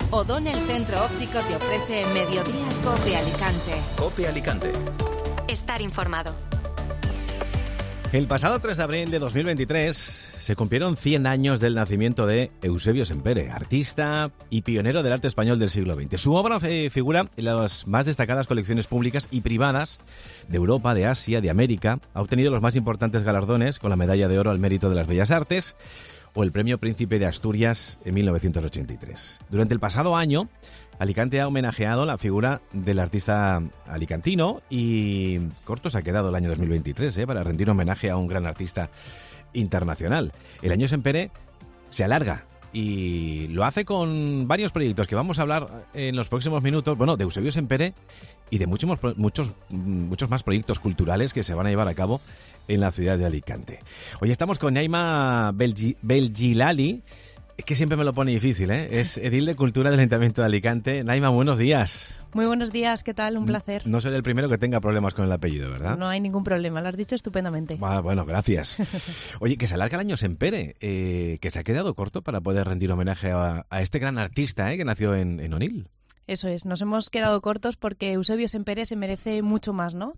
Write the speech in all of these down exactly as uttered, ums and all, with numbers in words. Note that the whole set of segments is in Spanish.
O'Donnell Centro Óptico te ofrece Mediodía Cope Alicante. Cope Alicante. Estar informado. El pasado tres de abril de dos mil veintitrés se cumplieron cien años del nacimiento de Eusebio Sempere, artista y pionero del arte español del siglo veinte. Su obra eh, figura en las más destacadas colecciones públicas y privadas de Europa, de Asia, de América. Ha obtenido los más importantes galardones con la Medalla de Oro al Mérito de las Bellas Artes o el Premio Príncipe de Asturias en mil novecientos ochenta y tres. Durante el pasado año, Alicante ha homenajeado la figura del artista alicantino y corto se ha quedado el año dos mil veintitrés ¿eh? para rendir homenaje a un gran artista internacional. El año Sempere se alarga y lo hace con varios proyectos que vamos a hablar en los próximos minutos. Bueno, de Eusebio Sempere y de muchos, muchos, muchos más proyectos culturales que se van a llevar a cabo en la ciudad de Alicante. Hoy estamos con Naima Belgi- Belgilali. Es que siempre me lo pone difícil, ¿eh? Es edil de Cultura del Ayuntamiento de Alicante. Naima, buenos días. Muy buenos días, ¿qué tal? Un placer. No seré el primero que tenga problemas con el apellido, ¿verdad? No hay ningún problema, lo has dicho estupendamente. Ah, bueno, gracias. Oye, que se alarga el año Sempere, eh, que se ha quedado corto para poder rendir homenaje a, a este gran artista ¿eh? que nació en, en Onil. Eso es, nos hemos quedado cortos porque Eusebio Sempere se merece mucho más, ¿no?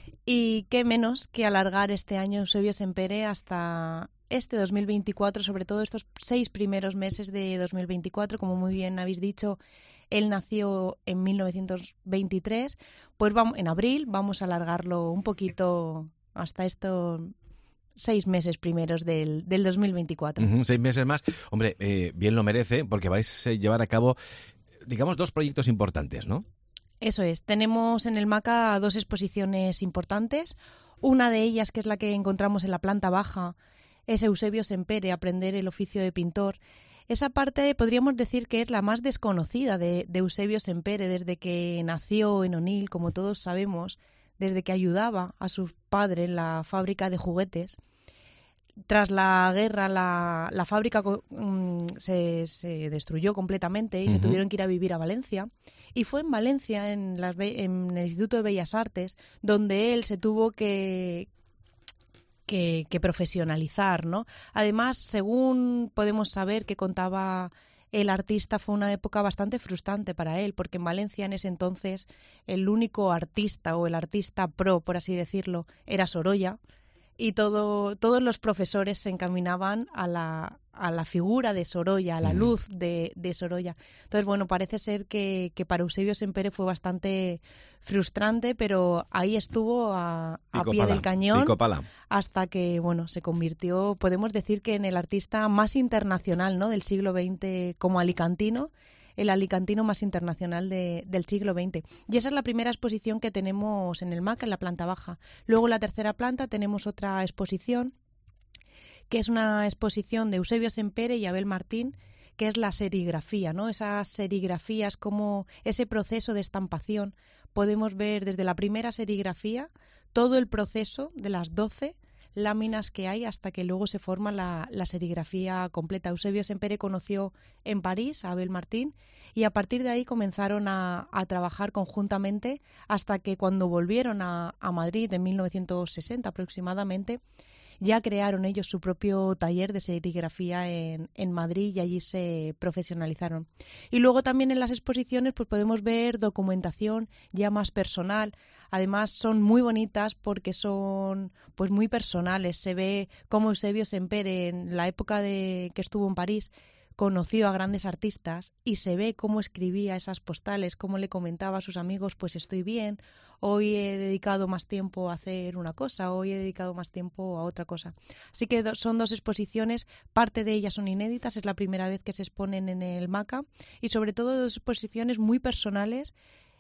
Y qué menos que alargar este año Eusebio Sempere hasta este dos mil veinticuatro, sobre todo estos seis primeros meses de dos mil veinticuatro, como muy bien habéis dicho, él nació en mil novecientos veintitrés, pues vamos, en abril vamos a alargarlo un poquito hasta estos seis meses primeros del, del dos mil veinticuatro. Uh-huh, seis meses más. Hombre, eh, bien lo merece porque vais a llevar a cabo, digamos, dos proyectos importantes, ¿no? Eso es. Tenemos en el MACA dos exposiciones importantes. Una de ellas, que es la que encontramos en la planta baja, es Eusebio Sempere, aprender el oficio de pintor. Esa parte podríamos decir que es la más desconocida de, de Eusebio Sempere desde que nació en Onil, como todos sabemos, desde que ayudaba a su padre en la fábrica de juguetes. Tras la guerra, la, la fábrica um, se, se destruyó completamente y uh-huh. se tuvieron que ir a vivir a Valencia. Y fue en Valencia, en, las, en el Instituto de Bellas Artes, donde él se tuvo que, que, que profesionalizar, ¿no? Además, según podemos saber que contaba el artista, fue una época bastante frustrante para él, porque en Valencia en ese entonces el único artista o el artista pro, por así decirlo, era Sorolla. Y todo, todos los profesores se encaminaban a la, a la figura de Sorolla, a la luz de, de Sorolla. Entonces, bueno, parece ser que, que para Eusebio Sempere fue bastante frustrante, pero ahí estuvo a, a pie del cañón hasta que, bueno, se convirtió, podemos decir que en el artista más internacional, ¿no?, del siglo veinte como alicantino, el alicantino más internacional de, del siglo veinte. Y esa es la primera exposición que tenemos en el MACA, en la planta baja. Luego, en la tercera planta, tenemos otra exposición, que es una exposición de Eusebio Sempere y Abel Martín, que es la serigrafía, ¿no? Esas serigrafías, como ese proceso de estampación. Podemos ver desde la primera serigrafía todo el proceso de las doce láminas que hay hasta que luego se forma la, la serigrafía completa. Eusebio Sempere conoció en París a Abel Martín y a partir de ahí comenzaron a, a trabajar conjuntamente hasta que cuando volvieron a, a Madrid en mil novecientos sesenta aproximadamente, ya crearon ellos su propio taller de serigrafía en, en Madrid y allí se profesionalizaron. Y luego también en las exposiciones pues podemos ver documentación ya más personal. Además son muy bonitas porque son pues muy personales. Se ve cómo Eusebio Sempere en la época de que estuvo en París conoció a grandes artistas y se ve cómo escribía esas postales, cómo le comentaba a sus amigos, pues estoy bien, hoy he dedicado más tiempo a hacer una cosa, hoy he dedicado más tiempo a otra cosa. Así que do- son dos exposiciones, parte de ellas son inéditas, es la primera vez que se exponen en el MACA y sobre todo dos exposiciones muy personales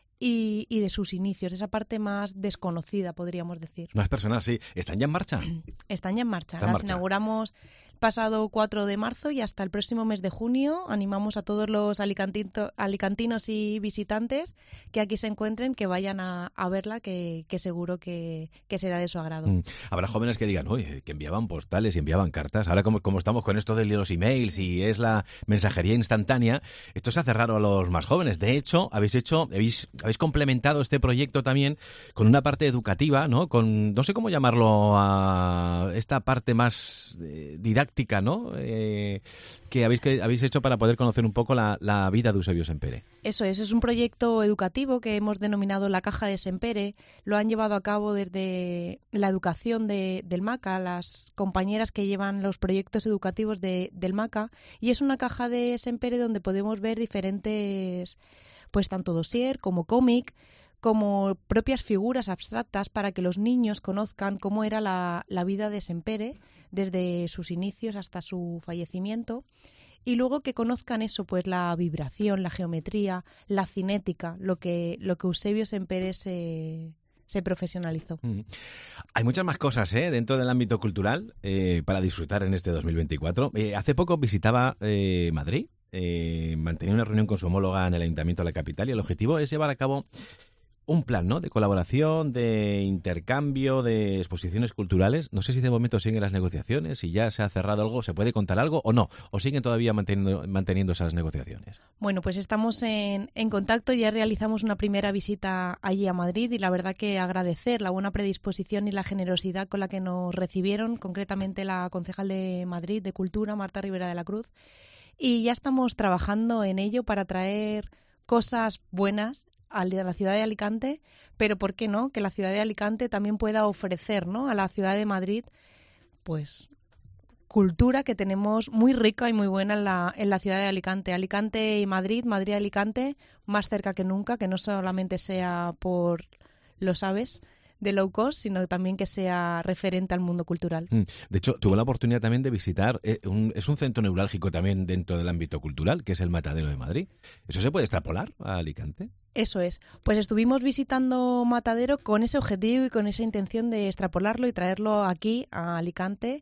y, y de sus inicios, esa parte más desconocida, podríamos decir. Más personal, sí. ¿Están ya en marcha? Están ya en marcha. Está en Las marcha. inauguramos pasado cuatro de marzo y hasta el próximo mes de junio animamos a todos los alicantito, alicantinos y visitantes que aquí se encuentren que vayan a, a verla, que, que seguro que, que será de su agrado. Mm. Habrá jóvenes que digan, oye, que enviaban postales y enviaban cartas. Ahora como, como estamos con esto de los emails y es la mensajería instantánea, esto se hace raro a los más jóvenes. De hecho, habéis hecho, habéis, habéis complementado este proyecto también con una parte educativa, ¿no? Con, no sé cómo llamarlo, a esta parte más eh, didáctica didáctica, ¿no? Eh, que, habéis, que habéis hecho para poder conocer un poco la, la vida de Eusebio Sempere. Eso es, es un proyecto educativo que hemos denominado La Caja de Sempere. Lo han llevado a cabo desde la educación de, del MACA, las compañeras que llevan los proyectos educativos de, del MACA, y es una caja de Sempere donde podemos ver diferentes, pues tanto dossier como cómic, como propias figuras abstractas para que los niños conozcan cómo era la, la vida de Sempere desde sus inicios hasta su fallecimiento. Y luego que conozcan eso, pues la vibración, la geometría, la cinética, lo que, lo que Eusebio Sempere se, se profesionalizó. Mm. Hay muchas más cosas ¿eh? dentro del ámbito cultural eh, para disfrutar en este dos mil veinticuatro. Eh, hace poco visitaba eh, Madrid, eh, mantenía una reunión con su homóloga en el Ayuntamiento de la capital y el objetivo es llevar a cabo un plan, ¿no?, de colaboración, de intercambio, de exposiciones culturales. No sé si de momento siguen las negociaciones, si ya se ha cerrado algo, ¿se puede contar algo o no? ¿O siguen todavía manteniendo, manteniendo esas negociaciones? Bueno, pues estamos en, en contacto, ya realizamos una primera visita allí a Madrid y la verdad que agradecer la buena predisposición y la generosidad con la que nos recibieron, concretamente la concejal de Madrid de Cultura, Marta Rivera de la Cruz, y ya estamos trabajando en ello para traer cosas buenas a la ciudad de Alicante, pero ¿por qué no? Que la ciudad de Alicante también pueda ofrecer, ¿no?, a la ciudad de Madrid, pues, cultura que tenemos muy rica y muy buena en la, en la ciudad de Alicante. Alicante y Madrid, Madrid y Alicante, más cerca que nunca, que no solamente sea por los aves de low cost, sino también que sea referente al mundo cultural. De hecho, tuve la oportunidad también de visitar, eh, un, es un centro neurálgico también dentro del ámbito cultural, que es el Matadero de Madrid. ¿Eso se puede extrapolar a Alicante? Eso es. Pues estuvimos visitando Matadero con ese objetivo y con esa intención de extrapolarlo y traerlo aquí a Alicante.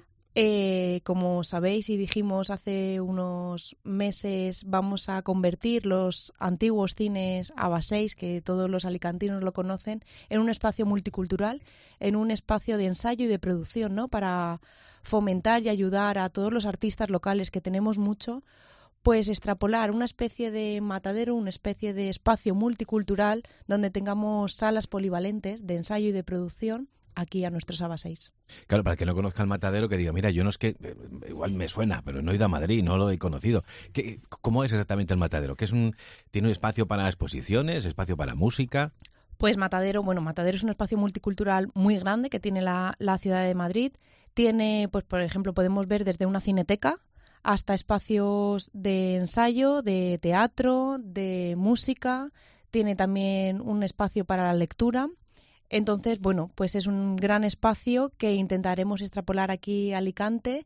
Eh, como sabéis y dijimos hace unos meses, vamos a convertir los antiguos cines ABA seis, que todos los alicantinos lo conocen, en un espacio multicultural, en un espacio de ensayo y de producción, ¿no?, para fomentar y ayudar a todos los artistas locales, que tenemos mucho, pues extrapolar una especie de matadero, una especie de espacio multicultural donde tengamos salas polivalentes de ensayo y de producción aquí a nuestros ABA seis. Claro, para el que no conozca el Matadero, que diga, mira, yo no es que, eh, igual me suena, pero no he ido a Madrid, no lo he conocido. ¿Qué, ¿Cómo es exactamente el Matadero? ¿Qué es un, ¿Tiene un espacio para exposiciones, espacio para música? Pues Matadero, bueno, Matadero es un espacio multicultural muy grande que tiene la, la ciudad de Madrid. Tiene, pues por ejemplo, podemos ver desde una cineteca hasta espacios de ensayo, de teatro, de música. Tiene también un espacio para la lectura. Entonces, bueno, pues es un gran espacio que intentaremos extrapolar aquí a Alicante.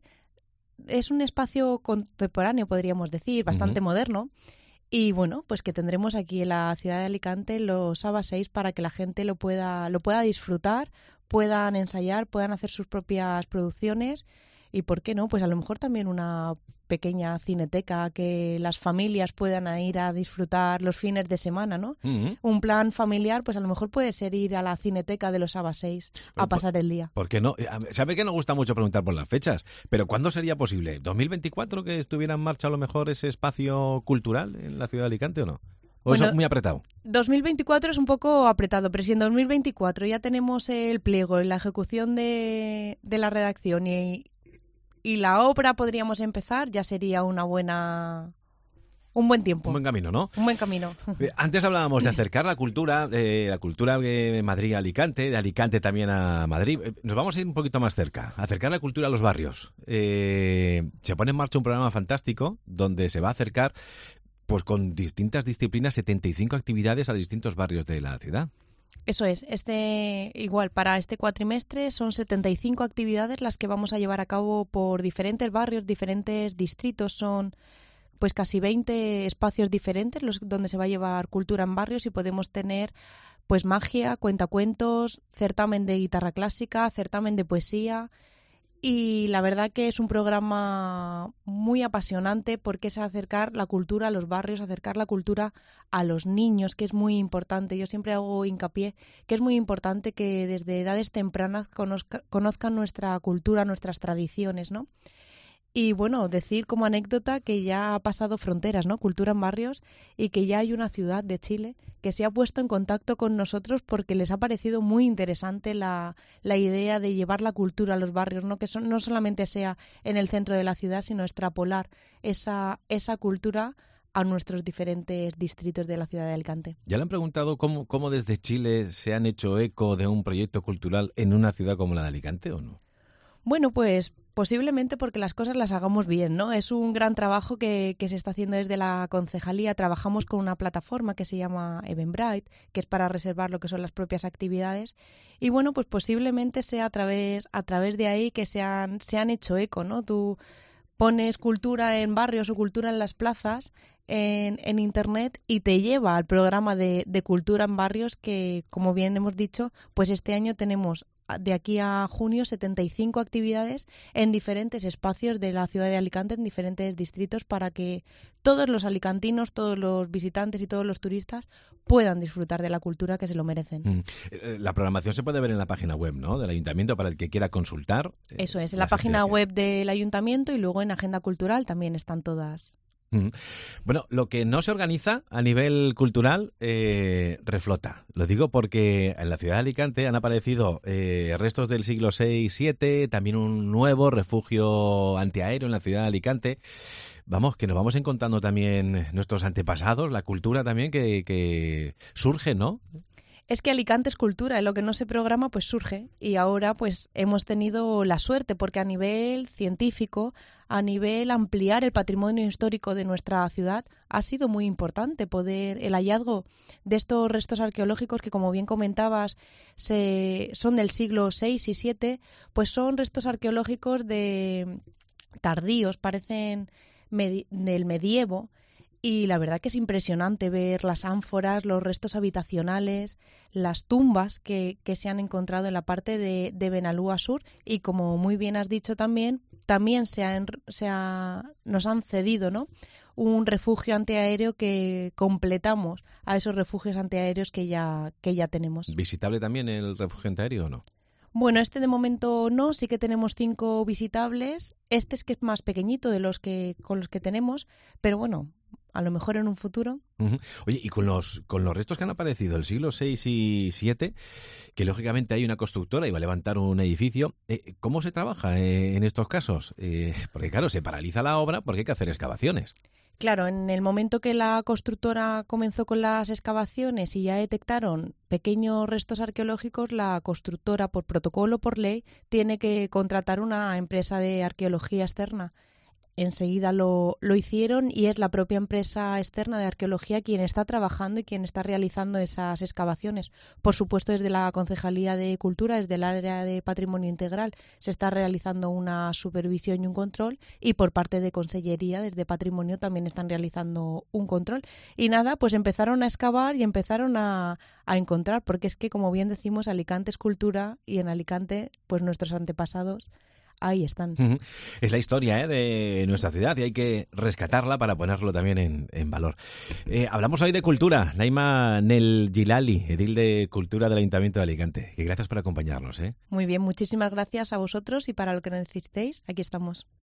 Es un espacio contemporáneo, podríamos decir, bastante uh-huh. moderno. Y bueno, pues que tendremos aquí en la ciudad de Alicante los ABA seis para que la gente lo pueda, lo pueda disfrutar, puedan ensayar, puedan hacer sus propias producciones. Y ¿por qué no? Pues a lo mejor también una pequeña cineteca que las familias puedan ir a disfrutar los fines de semana, ¿no? Uh-huh. Un plan familiar, pues a lo mejor puede ser ir a la cineteca de los ABA seis a pasar el día. ¿Por qué no? Sabe que nos gusta mucho preguntar por las fechas, pero ¿cuándo sería posible? ¿dos mil veinticuatro que estuviera en marcha a lo mejor ese espacio cultural en la ciudad de Alicante o no? ¿O bueno, eso es muy apretado? dos mil veinticuatro es un poco apretado, pero si en dos mil veinticuatro ya tenemos el pliego y la ejecución de, de la redacción y... y la obra podríamos empezar, ya sería una buena un buen tiempo. Un buen camino, ¿no? Un buen camino. Antes hablábamos de acercar la cultura, de la cultura de Madrid a Alicante, de Alicante también a Madrid. Nos vamos a ir un poquito más cerca, acercar la cultura a los barrios. Eh, se pone en marcha un programa fantástico donde se va a acercar, pues con distintas disciplinas, setenta y cinco actividades a distintos barrios de la ciudad. Eso es, este igual para este cuatrimestre son setenta y cinco actividades las que vamos a llevar a cabo por diferentes barrios, diferentes distritos, son pues casi veinte espacios diferentes los donde se va a llevar cultura en barrios y podemos tener pues magia, cuentacuentos, certamen de guitarra clásica, certamen de poesía. Y la verdad que es un programa muy apasionante porque es acercar la cultura a los barrios, acercar la cultura a los niños, que es muy importante. Yo siempre hago hincapié que es muy importante que desde edades tempranas conozca, conozcan nuestra cultura, nuestras tradiciones, ¿no? Y bueno, decir como anécdota que ya ha pasado fronteras, ¿no? Cultura en barrios, y que ya hay una ciudad de Chile que se ha puesto en contacto con nosotros porque les ha parecido muy interesante la, la idea de llevar la cultura a los barrios, ¿no? Que son, no solamente sea en el centro de la ciudad, sino extrapolar esa, esa cultura a nuestros diferentes distritos de la ciudad de Alicante. ¿Ya le han preguntado cómo, cómo desde Chile se han hecho eco de un proyecto cultural en una ciudad como la de Alicante o no? Bueno, pues posiblemente porque las cosas las hagamos bien, ¿no? Es un gran trabajo que, que se está haciendo desde la concejalía. Trabajamos con una plataforma que se llama Eventbrite, que es para reservar lo que son las propias actividades. Y bueno, pues posiblemente sea a través, a través de ahí que se han, se han hecho eco, ¿no? Tú pones cultura en barrios o cultura en las plazas en, en Internet y te lleva al programa de, de cultura en barrios que, como bien hemos dicho, pues este año tenemos de aquí a junio setenta y cinco actividades en diferentes espacios de la ciudad de Alicante, en diferentes distritos, para que todos los alicantinos, todos los visitantes y todos los turistas puedan disfrutar de la cultura que se lo merecen. Mm. La programación se puede ver en la página web, ¿no?, del Ayuntamiento para el que quiera consultar. Eso es, en la página web del Ayuntamiento y luego en Agenda Cultural también están todas. Bueno, lo que no se organiza a nivel cultural eh, reflota. Lo digo porque en la ciudad de Alicante han aparecido eh, restos del siglo seis siete, también un nuevo refugio antiaéreo en la ciudad de Alicante. Vamos, que nos vamos encontrando también nuestros antepasados, la cultura también que, que surge, ¿no? Es que Alicante es cultura, lo que no se programa pues surge, y ahora pues hemos tenido la suerte porque a nivel científico, a nivel ampliar el patrimonio histórico de nuestra ciudad, ha sido muy importante poder el hallazgo de estos restos arqueológicos que, como bien comentabas, se, son del siglo seis y siete, pues son restos arqueológicos de tardíos, parecen medi- del medievo. Y la verdad que es impresionante ver las ánforas, los restos habitacionales, las tumbas que, que se han encontrado en la parte de, de Benalúa Sur. Y como muy bien has dicho también, también se, ha, se ha, nos han cedido, ¿no?, un refugio antiaéreo que completamos a esos refugios antiaéreos que ya, que ya tenemos. ¿Visitable también el refugio antiaéreo o no? Bueno, este de momento no, sí que tenemos cinco visitables. Este es que es más pequeñito de los que con los que tenemos, pero bueno, a lo mejor en un futuro. Uh-huh. Oye, y con los con los restos que han aparecido del siglo seis y siete, que lógicamente hay una constructora y va a levantar un edificio, eh, ¿cómo se trabaja eh, en estos casos? Eh, porque claro, se paraliza la obra porque hay que hacer excavaciones. Claro, en el momento que la constructora comenzó con las excavaciones y ya detectaron pequeños restos arqueológicos, la constructora, por protocolo, por ley, tiene que contratar una empresa de arqueología externa. Enseguida lo, lo hicieron y es la propia empresa externa de arqueología quien está trabajando y quien está realizando esas excavaciones. Por supuesto, desde la Concejalía de Cultura, desde el área de Patrimonio Integral, se está realizando una supervisión y un control, y por parte de Consellería, desde Patrimonio, también están realizando un control. Y nada, pues empezaron a excavar y empezaron a, a encontrar, porque es que, como bien decimos, Alicante es cultura y en Alicante, pues nuestros antepasados ahí están. Uh-huh. Es la historia ¿eh? de nuestra ciudad y hay que rescatarla para ponerlo también en, en valor. Eh, hablamos hoy de cultura. Naima Nel Gilali, edil de Cultura del Ayuntamiento de Alicante. Y gracias por acompañarnos. ¿eh? Muy bien, muchísimas gracias a vosotros y para lo que necesitéis, aquí estamos.